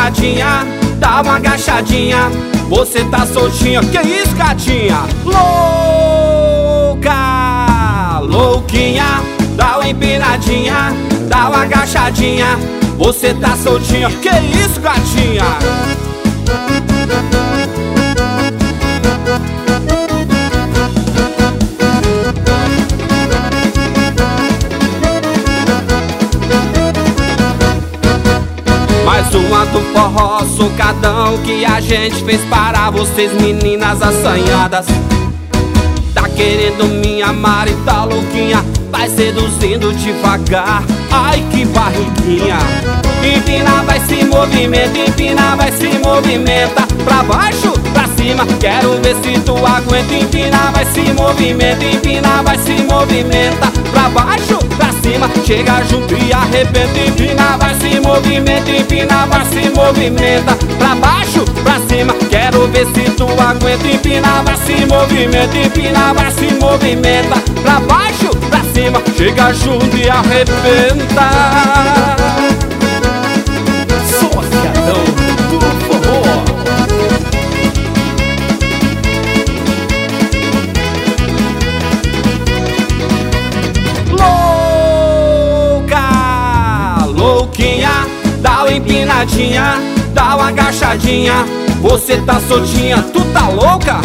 empinadinha, dá uma agachadinha, você tá soltinha. Que isso, gatinha? Louca, louquinha, dá uma empinadinha, dá uma agachadinha, você tá soltinha. Que isso, gatinha? Mais uma do forró, socadão, que a gente fez para vocês, meninas assanhadas. Tá querendo me amar e tá louquinha, vai seduzindo devagar. Ai, que barriguinha. Empina, vai se movimenta, empina, vai se movimenta. Pra baixo, pra cima, quero ver se tu aguenta. Empina, vai se movimenta, empina, vai se movimenta. Pra baixo, pra cima, chega junto e arrebenta. Empina, vai se movimenta, empina, vai se movimenta. Pra baixo, pra cima, quero ver se tu aguenta. Empina, vai se movimenta, empina, vai se movimenta. Pra baixo, pra cima, chega junto e arrebenta. Socadão do forró. Louca, louquinha, dá uma empinadinha, dá uma agachadinha, você tá soltinha. Tu tá louca?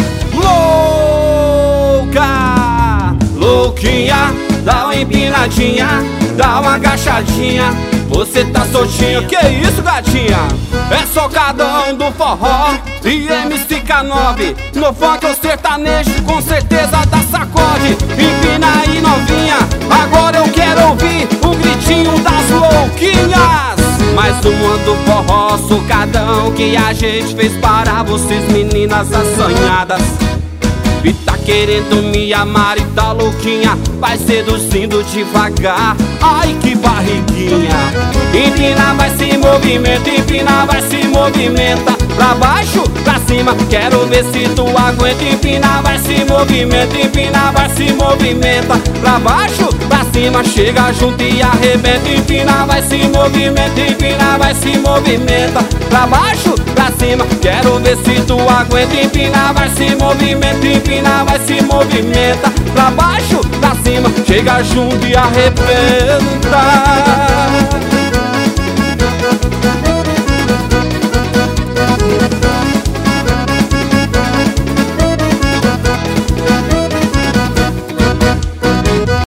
Louca, louquinha, dá uma empinadinha, dá uma agachadinha, você tá soltinha. Que isso, gatinha? É socadão do forró e MC-K9. No funk ou sertanejo, com certeza dá sacode. Empina aí, novinha, agora eu quero ouvir o gritinho das louquinhas. Mais uma do forró, socadão, que a gente fez para vocês, meninas assanhadas. E tá querendo me amar e tá louquinha, vai seduzindo devagar. Ai, que barriguinha. Empina, vai se movimenta, empina, vai se movimenta. Pra baixo, pra cima, quero ver se tu aguenta. Empina, vai se movimenta, empina, vai se movimenta. Pra baixo, pra cima, chega junto e arrebenta. Empina, vai se movimenta, empina, vai se movimenta. Pra baixo, pra cima, quero ver se tu aguenta. Empina, vai se movimenta, empina, vai se movimenta. Pra baixo, pra cima, chega junto e arrebenta.